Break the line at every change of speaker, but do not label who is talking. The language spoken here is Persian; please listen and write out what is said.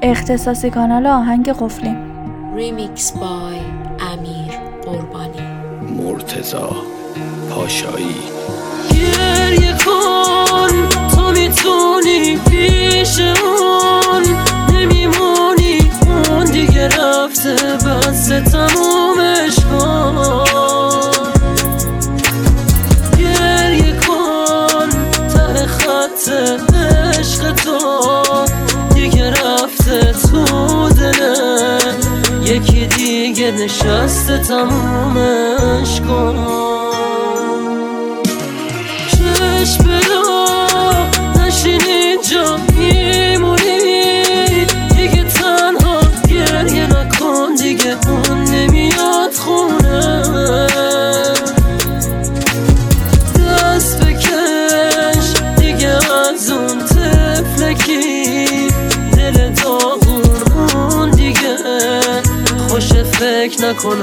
اختصاصی کانال آهنگ قفلی.
ریمیکس بای امیر قربانی.
مرتضی پاشایی.
گریه کن تو میتونی، پیش اون نمیمونی، اون دیگه رفته بس تمومش کن. گریه کن ته خط عشق تو دیگه رفته تو دله، یکی دیگه نشسته تمومش کن. چشم بلا نشین اینجا میمونی، دیگه تنها گریه نکن، دیگه اون نمیاد خونه. دست بکش دیگه از اون تفلکی، دل داغون اون دیگه خوش فکر نکن.